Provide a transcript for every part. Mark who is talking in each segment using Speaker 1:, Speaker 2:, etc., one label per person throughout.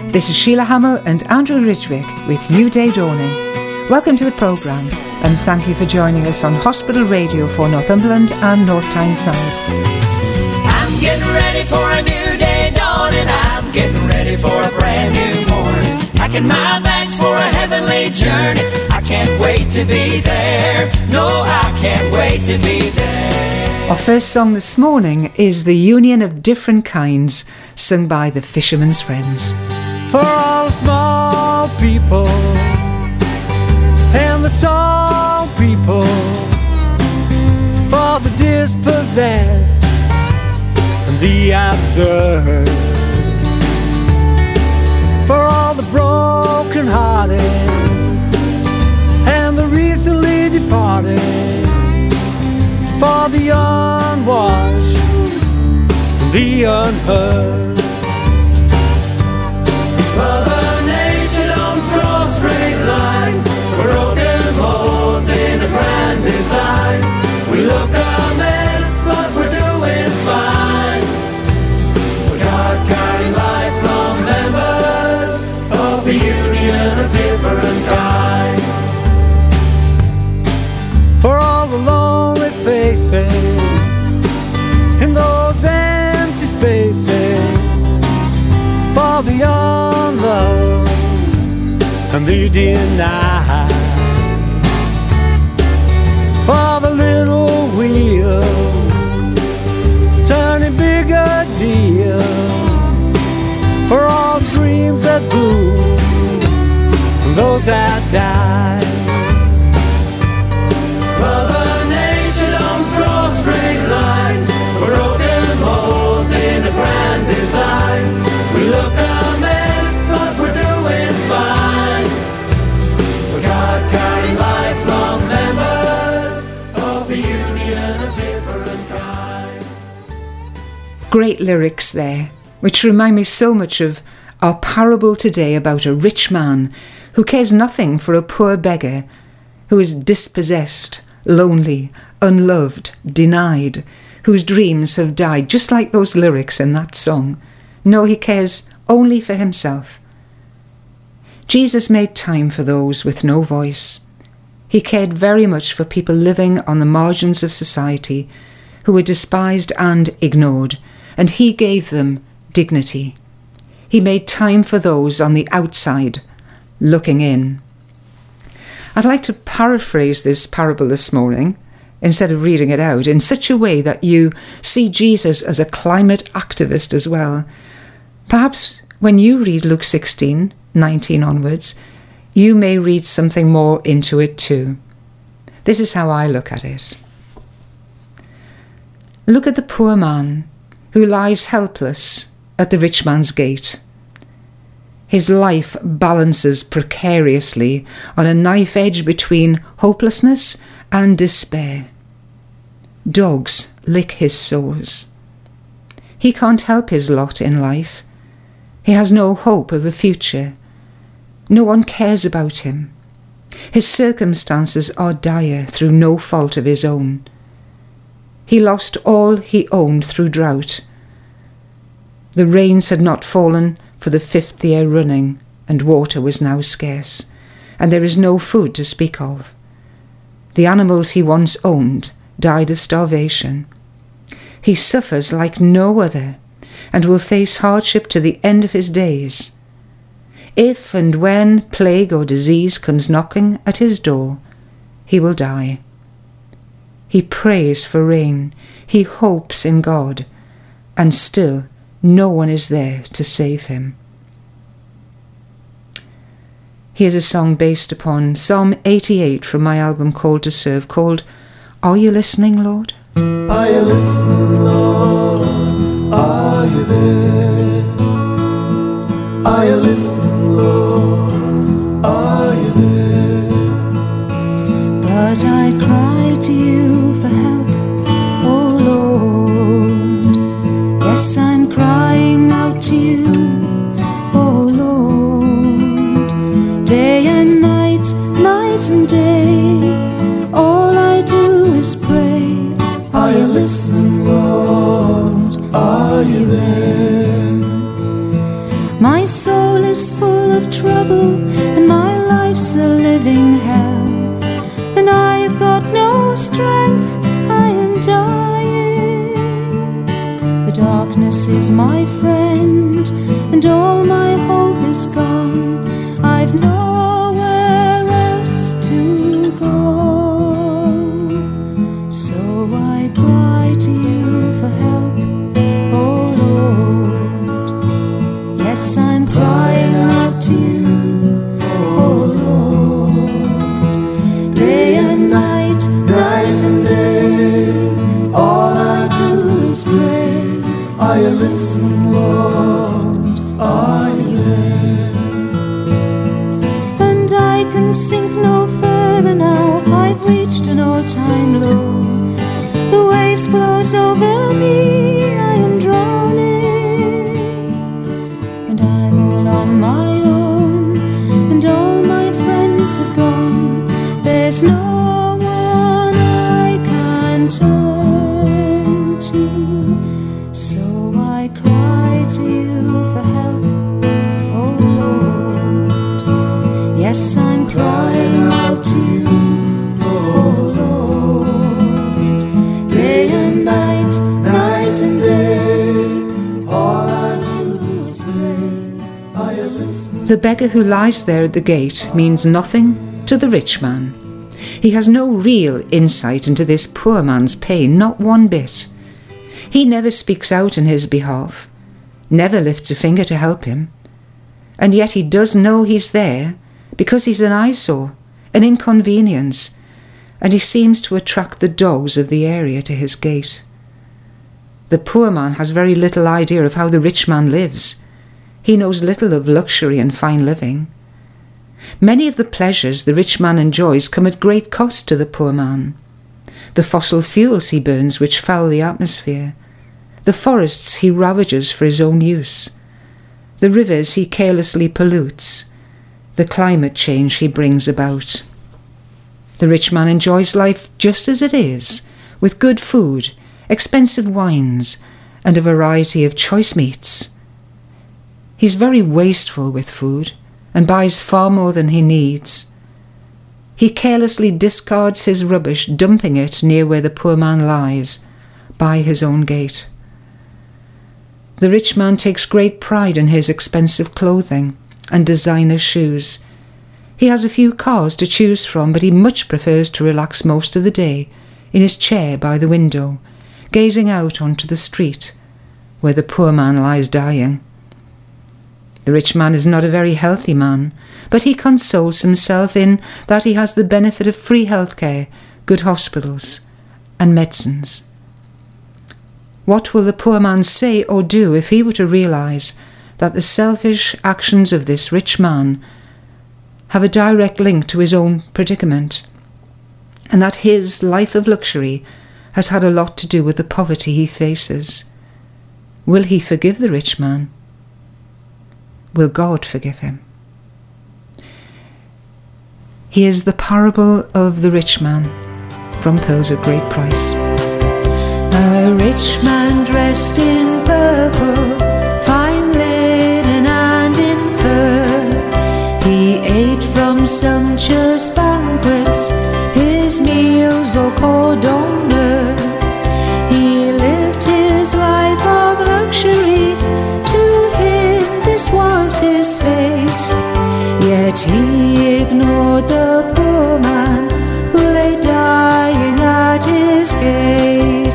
Speaker 1: This is Sheila Hamill and Andrew Ridgwick with New Day Dawning. Welcome to the programme and thank you for joining us on Hospital Radio for Northumberland and North Tyneside.
Speaker 2: I'm getting ready for a new day dawning. I'm getting ready for a brand new morning. Packing my bags for a heavenly journey. I can't wait to be there. No, I can't wait to be there.
Speaker 1: Our first song this morning is The Union of Different Kinds, sung by the Fisherman's Friends.
Speaker 3: For all the small people and the tall people, for the dispossessed and the absurd, for all the broken-hearted and the recently departed, for the unwashed and the unheard. Mother Nature don't draw straight lines, broken molds in a grand design. We look a mess, but we're doing fine. We're God-kind, lifelong members of the union of different kinds. For all the lonely faces in those empty spaces, for the unloved and the denied, for the little wheel turning bigger deal, for all dreams that bloom and those that die. Mother Nature don't draw straight lines, broken molds in a grand design. We look a mess, but we're doing fine. We're God-kind, lifelong members of the union of different kinds.
Speaker 1: Great lyrics there, which remind me so much of our parable today about a rich man who cares nothing for a poor beggar who is dispossessed, lonely, unloved, denied, whose dreams have died, just like those lyrics in that song. No, he cares only for himself. Jesus made time for those with no voice. He cared very much for people living on the margins of society who were despised and ignored, and he gave them dignity. He made time for those on the outside, looking in. I'd like to paraphrase this parable this morning, instead of reading it out, in such a way that you see Jesus as a climate activist as well. Perhaps when you read Luke 16:19 onwards, you may read something more into it too. This is how I look at it. Look at the poor man who lies helpless at the rich man's gate. His life balances precariously on a knife edge between hopelessness and despair. Dogs lick his sores. He can't help his lot in life. He has no hope of a future. No one cares about him. His circumstances are dire through no fault of his own. He lost all he owned through drought. The rains had not fallen for the 5th year running, and water was now scarce, and there is no food to speak of. The animals he once owned died of starvation. He suffers like no other, and will face hardship to the end of his days. If and when plague or disease comes knocking at his door, he will die. He prays for rain, he hopes in God, and still no one is there to save him. Here's a song based upon Psalm 88 from my album Called to Serve, called Are You Listening, Lord?
Speaker 4: Are you listening, Lord? Are you there? Are you listening, Lord? Are you there?
Speaker 5: But I cry to you for help, oh Lord. Yes, I'm crying out to you, oh Lord. Day and night, night and day, all I do is pray.
Speaker 4: Are you listening, Lord? Are you there?
Speaker 5: My My soul is full of trouble, and my life's a living hell. And I have got no strength, I am dying. The darkness is my friend, and all my hope is gone. I've nowhere else to go. So I cry to you for help, oh Lord. Yes, I'm crying out to you, oh Lord. Day and night, night and day, all I do is pray.
Speaker 4: Are you listening, Lord? Are you there?
Speaker 5: And I can sink no further now, I've reached an all-time low. The waves close over me, I am drowning. And I'm all on my own, and all my friends have gone. There's no one I can turn to. So I cry to you for help, oh Lord. Yes, I'm crying out to you, oh Lord. Day and night, night and day, all I do is pray.
Speaker 4: Are you listening?
Speaker 1: The beggar who lies there at the gate means nothing to the rich man. He has no real insight into this poor man's pain, not one bit. He never speaks out in his behalf, never lifts a finger to help him. And yet he does know he's there because he's an eyesore, an inconvenience, and he seems to attract the dogs of the area to his gate. The poor man has very little idea of how the rich man lives. He knows little of luxury and fine living. Many of the pleasures the rich man enjoys come at great cost to the poor man. The fossil fuels he burns which foul the atmosphere, the forests he ravages for his own use, the rivers he carelessly pollutes, the climate change he brings about. The rich man enjoys life just as it is, with good food, expensive wines, and a variety of choice meats. He's very wasteful with food, and buys far more than he needs. He carelessly discards his rubbish, dumping it near where the poor man lies, by his own gate. The rich man takes great pride in his expensive clothing and designer shoes. He has a few cars to choose from, but he much prefers to relax most of the day in his chair by the window, gazing out onto the street where the poor man lies dying. The rich man is not a very healthy man, but he consoles himself in that he has the benefit of free healthcare, good hospitals, and medicines. What will the poor man say or do if he were to realise that the selfish actions of this rich man have a direct link to his own predicament, and that his life of luxury has had a lot to do with the poverty he faces? Will he forgive the rich man? Will God forgive him? Here's the parable of the rich man from Pearls of Great Price.
Speaker 5: A rich man dressed in purple, fine linen and in fur. He ate from sumptuous banquets, his meals au cordon bleu. He lived his life of luxury, to him this was his fate. Yet he ignored the poor man who lay dying at his gate.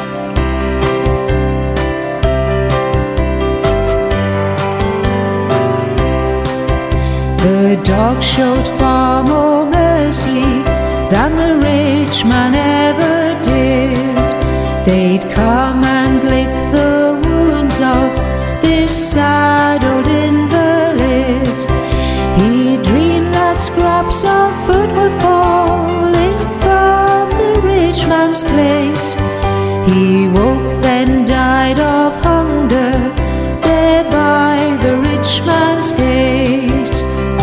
Speaker 5: The dog showed far more mercy than the rich man ever did. They'd come and lick the wounds of this sad old invalid. He dreamed that scraps of food were falling from the rich man's plate. He woke, then died of hunger there by the rich man's gate.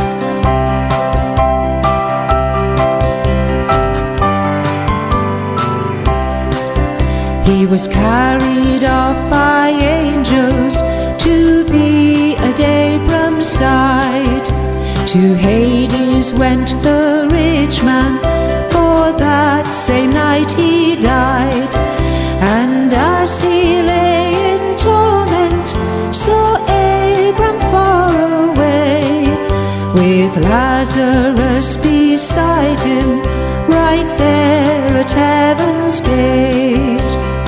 Speaker 5: He was carried off by angels to be a daybreak side. To Hades went the rich man, for that same night he died. And as he lay in torment, saw Abram far away, with Lazarus beside him, right there at heaven's gate.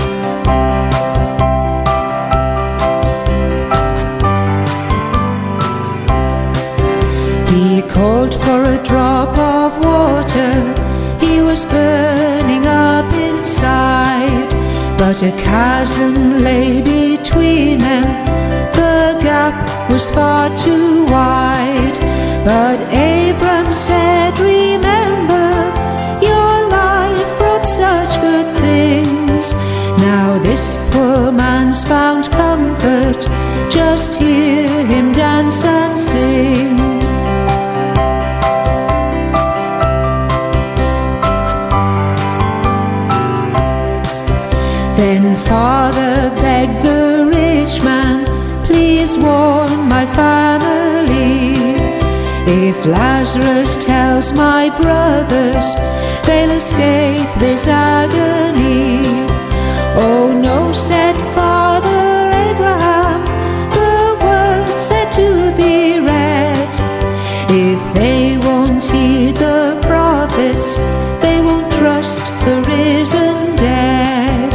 Speaker 5: He called for a drop of water, he was burning up inside, but a chasm lay between them, the gap was far too wide. But Abram said, remember, your life brought such good things. Now this poor man's found comfort, just hear him dance and sing. Then Father begged the rich man, please warn my family. If Lazarus tells my brothers, they'll escape this agony. Oh no, said Father Abraham, the words they're to be read. If they won't heed the prophets, they won't trust the risen dead.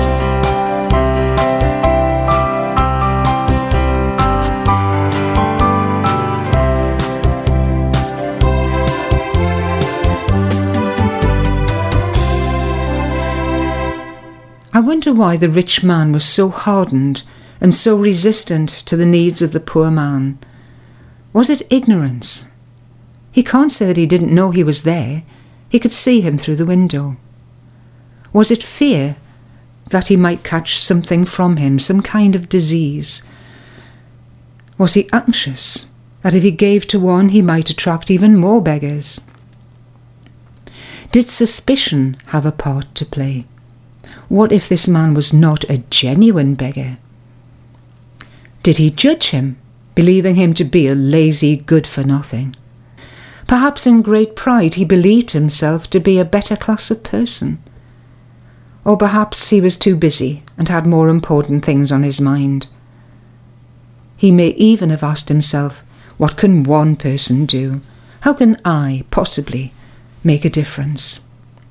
Speaker 1: I wonder why the rich man was so hardened and so resistant to the needs of the poor man. Was it ignorance? He can't say that he didn't know he was there. He could see him through the window. Was it fear that he might catch something from him, some kind of disease? Was he anxious that if he gave to one he might attract even more beggars? Did suspicion have a part to play? What if this man was not a genuine beggar? Did he judge him, believing him to be a lazy good-for-nothing? Perhaps in great pride he believed himself to be a better class of person. Or perhaps he was too busy and had more important things on his mind. He may even have asked himself, what can one person do? How can I possibly make a difference?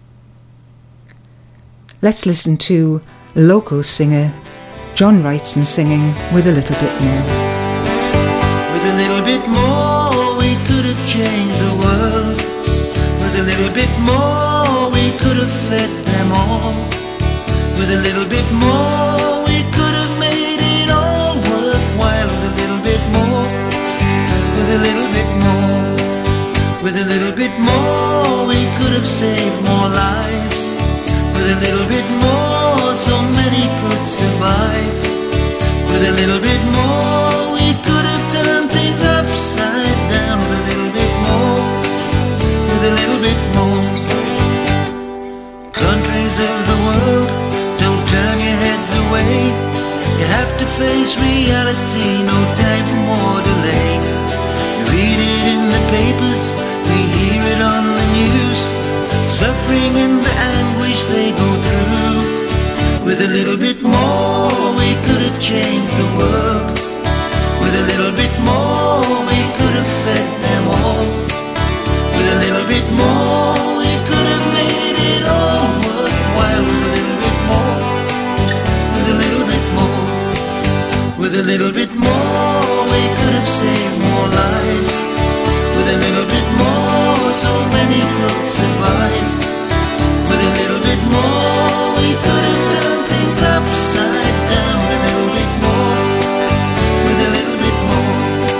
Speaker 1: Let's listen to local singer John Wrightson singing With a Little Bit More.
Speaker 6: With a little bit more we could have changed the world. With a little bit more we could have fed them all. With a little bit more we could have made it all worthwhile. With a little bit more, with a little bit more, with a little bit more we could have saved more lives. With a little bit more, so many could survive. With a little bit more, we could have turned things upside down. With a little bit more, with a little bit more. Countries of the world, don't turn your heads away. You have to face reality, no time for more delay. You read it in the papers, we hear it on the news. Suffering and the anguish they go through. With a little bit more we could have changed the world. With a little bit more we could have fed them all. With a little bit more we could have made it all worthwhile. With a little bit more, with a little bit more, with a little bit more we could have saved more lives. With a little bit more, so many could survive. With a little bit more, we could have turned things upside down. With a little bit more, with a little bit more.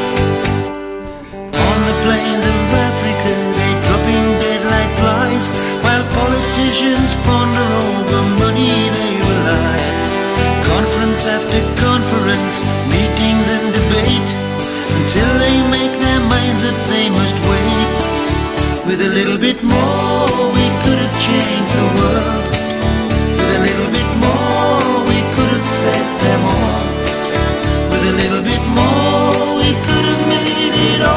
Speaker 6: On the plains of Africa, they drop in dead like flies, while politicians ponder over money they rely. Conference after conference, meetings and debate, until they make their minds up they must wait. With a little bit more we could have changed the world. With a little bit more we could have fed them all. With a little bit more we could have made it all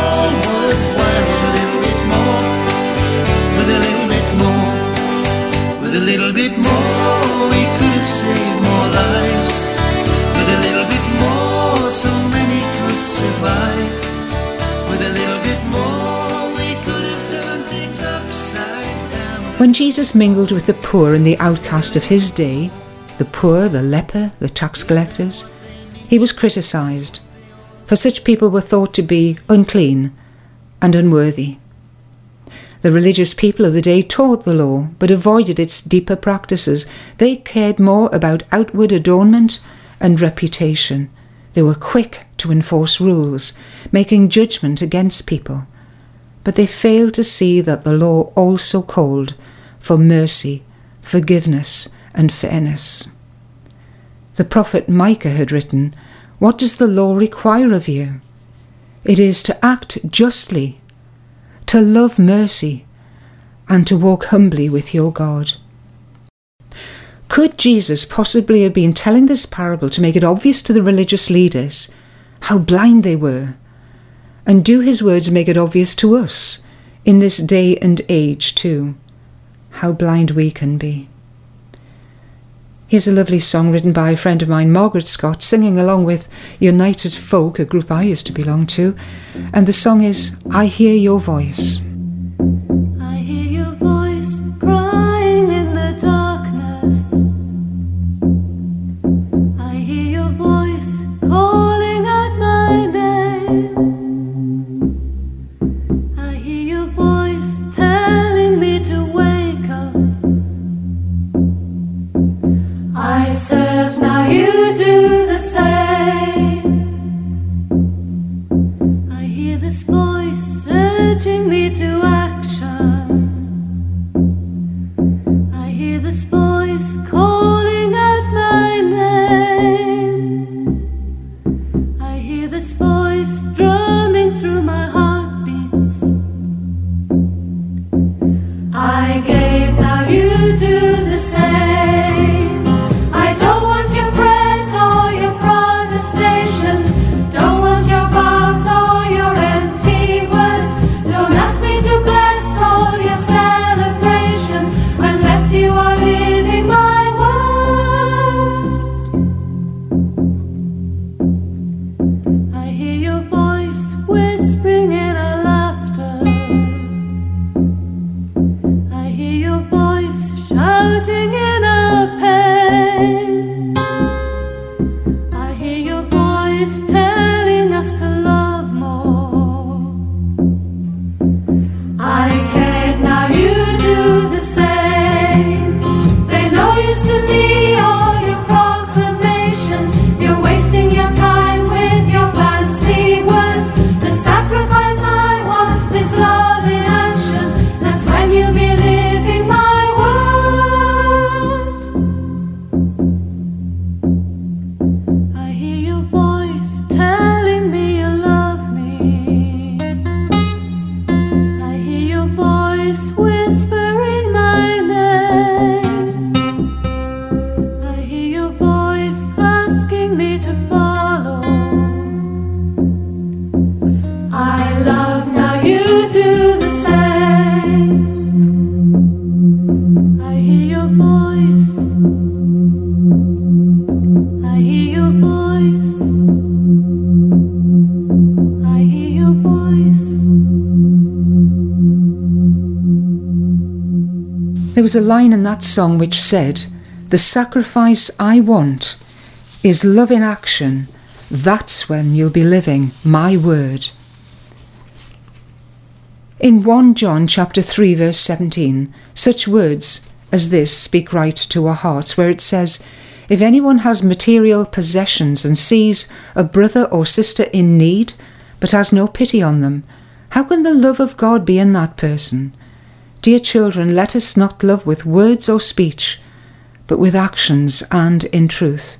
Speaker 6: With a little bit more, we could have turned things upside down.
Speaker 1: When Jesus mingled with the poor and the outcast of his day, the poor, the leper, the tax collectors, he was criticised, for such people were thought to be unclean and unworthy. The religious people of the day taught the law, but avoided its deeper practices. They cared more about outward adornment and reputation. They were quick to enforce rules, making judgment against people. But they failed to see that the law also called for mercy, forgiveness, and fairness. The prophet Micah had written, "What does the law require of you? It is to act justly, to love mercy, and to walk humbly with your God." Could Jesus possibly have been telling this parable to make it obvious to the religious leaders how blind they were? And do his words make it obvious to us in this day and age too, how blind we can be? Here's a lovely song written by a friend of mine, Margaret Scott, singing along with United Folk, a group I used to belong to, and the song is "I Hear Your Voice."
Speaker 5: I hear your voice crying in the darkness. I hear your voice calling out my name. I hear your voice telling me to wake up. I serve, now you do the same. I hear this voice urging me to action. I hear this voice calling out my name. I hear this voice drumming through my heartbeats. I gave, now you do the same. I don't want your prayers or your protestations. Don't want your vows or your empty words. Don't ask me to bless all your celebrations unless you are living my word. I hear your voice whispering in our laughter. I hear your voice shouting in our pain. I hear your voice telling us to love more. I cared, now you do the same. They're no use to me, all your proclamations. You're wasting your time with your fancy words. The sacrifice I want is love in action. That's when you'll be living my word. I hear your voice telling me you love me. I hear your voice whispering my name. I hear your voice asking me to follow. I love, now you do the same. I hear your voice. I hear your voice. I hear your voice.
Speaker 1: There was a line in that song which said, "The sacrifice I want is love in action. That's when you'll be living my word." In 1 John chapter 3 verse 17, such words as this speak right to our hearts, where it says, "If anyone has material possessions and sees a brother or sister in need, but has no pity on them, how can the love of God be in that person? Dear children, let us not love with words or speech, but with actions and in truth."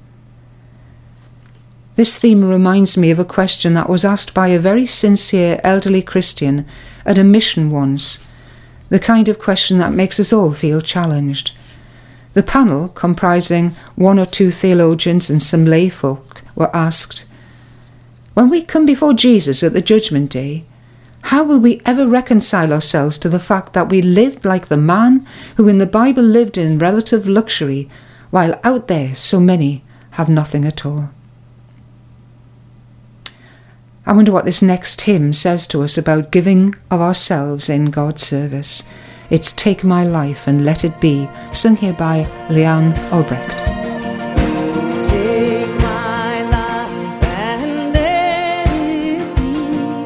Speaker 1: This theme reminds me of a question that was asked by a very sincere elderly Christian at a mission once, the kind of question that makes us all feel challenged. The panel, comprising 1 or 2 theologians and some lay folk, were asked, "When we come before Jesus at the judgment day, how will we ever reconcile ourselves to the fact that we lived like the man who in the Bible lived in relative luxury, while out there so many have nothing at all?" I wonder what this next hymn says to us about giving of ourselves in God's service. It's Take My Life and Let It Be, sung here by Leanne Albrecht.
Speaker 7: Take my life and let it be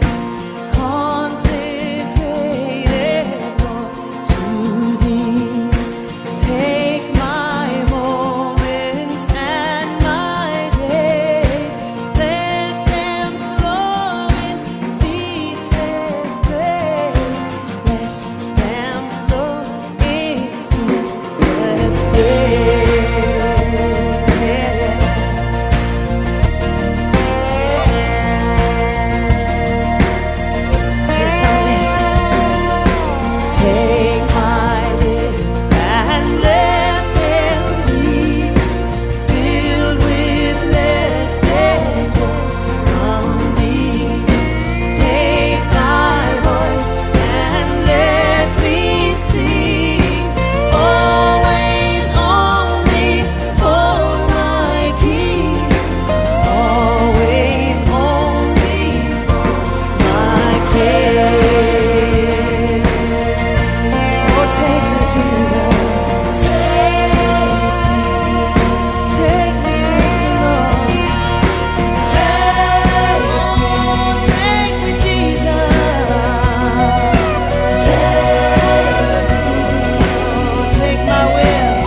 Speaker 7: consecrated, Lord, to Thee. Take my moments and my days, let them flow in ceaseless praise. Let them flow in ceaseless praise. Take my lips and let them be filled with messages from Thee. Take my voice and let me sing, always only for my King, always only for my King. Oh, take me, Jesus. Take me, Lord. Take me, Jesus. Take my will.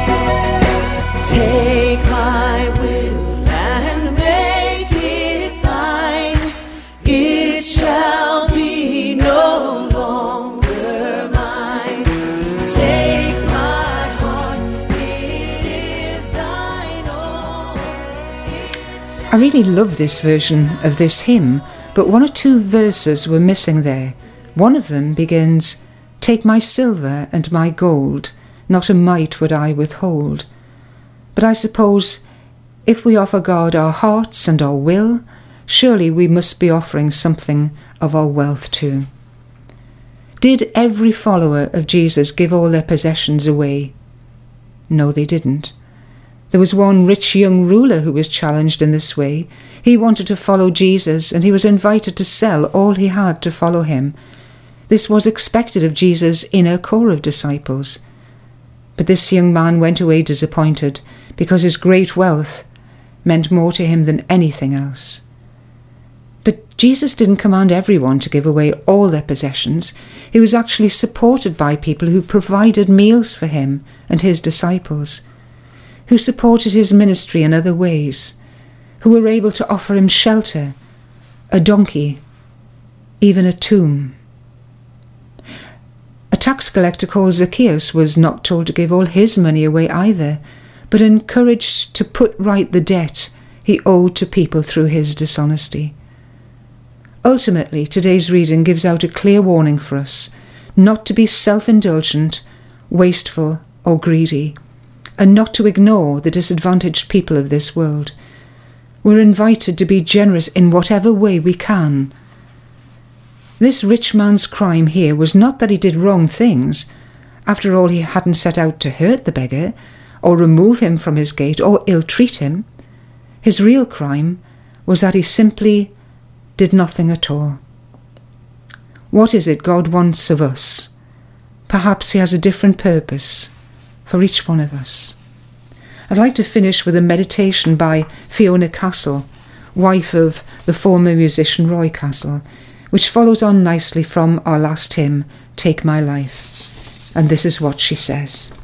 Speaker 7: Take my will and make it Thine. It shall be no longer mine. Take my heart, it is Thine own.
Speaker 1: I really love this version of this hymn, but one or two verses were missing there. One of them begins, Take my silver and my gold, not a mite would I withhold. But I suppose if we offer God our hearts and our will, surely we must be offering something of our wealth too. Did every follower of Jesus give all their possessions away? No, they didn't. There was one rich young ruler who was challenged in this way. He wanted to follow Jesus, and he was invited to sell all he had to follow him. This was expected of Jesus' inner core of disciples. But this young man went away disappointed, because his great wealth meant more to him than anything else. But Jesus didn't command everyone to give away all their possessions. He was actually supported by people who provided meals for him and his disciples, who supported his ministry in other ways, who were able to offer him shelter, a donkey, even a tomb. A tax collector called Zacchaeus was not told to give all his money away either, but encouraged to put right the debt he owed to people through his dishonesty. Ultimately, today's reading gives out a clear warning for us not to be self-indulgent, wasteful, or greedy, and not to ignore the disadvantaged people of this world. We're invited to be generous in whatever way we can. This rich man's crime here was not that he did wrong things. After all, he hadn't set out to hurt the beggar, or remove him from his gate, or ill-treat him. His real crime was that he simply did nothing at all. What is it God wants of us? Perhaps he has a different purpose for each one of us. I'd like to finish with a meditation by Fiona Castle, wife of the former musician Roy Castle, which follows on nicely from our last hymn, Take My Life. And this is what she says.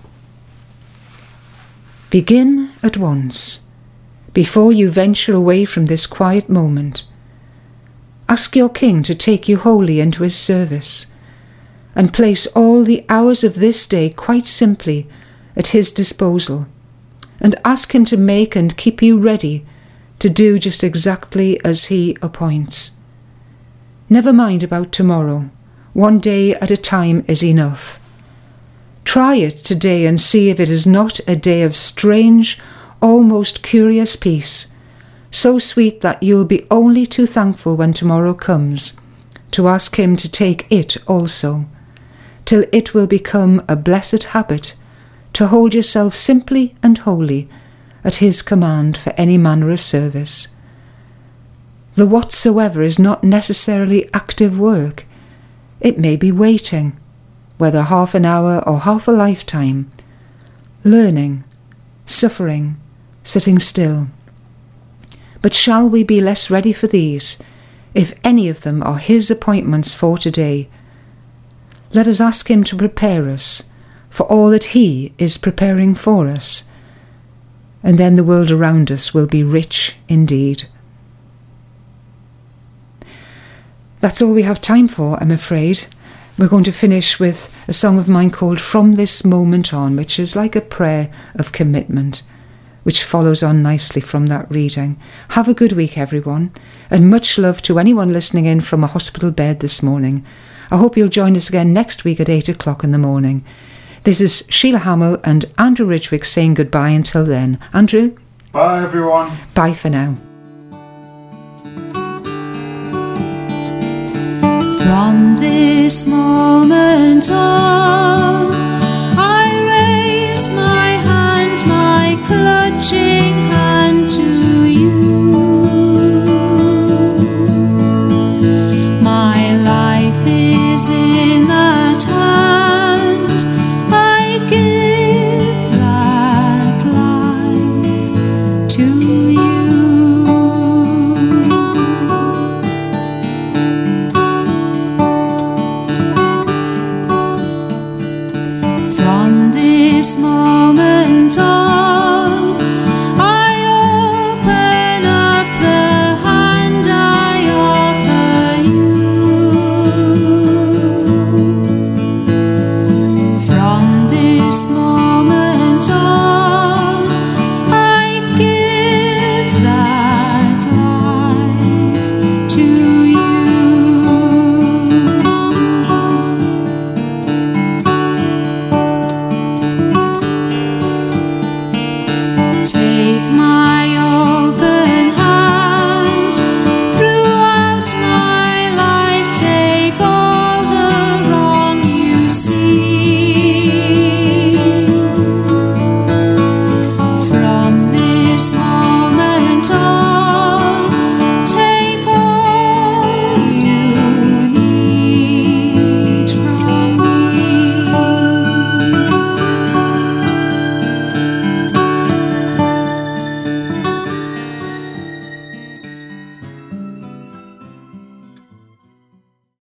Speaker 1: Begin at once, before you venture away from this quiet moment. Ask your King to take you wholly into his service, and place all the hours of this day quite simply at his disposal, and ask him to make and keep you ready to do just exactly as he appoints. Never mind about tomorrow. One day at a time is enough. Try it today and see if it is not a day of strange, almost curious peace, so sweet that you'll be only too thankful when tomorrow comes to ask him to take it also, till it will become a blessed habit to hold yourself simply and wholly at his command for any manner of service. The whatsoever is not necessarily active work. It may be waiting, whether half an hour or half a lifetime, learning, suffering, sitting still. But shall we be less ready for these, if any of them are his appointments for today? Let us ask him to prepare us for all that he is preparing for us, and then the world around us will be rich indeed. That's all we have time for, I'm afraid. We're going to finish with a song of mine called From This Moment On, which is like a prayer of commitment, which follows on nicely from that reading. Have a good week, everyone, and much love to anyone listening in from a hospital bed this morning. I hope you'll join us again next week at 8 o'clock in the morning. This is Sheila Hamill and Andrew Ridgwick saying goodbye until then. Andrew?
Speaker 8: Bye, everyone.
Speaker 1: Bye for now.
Speaker 5: From this moment on,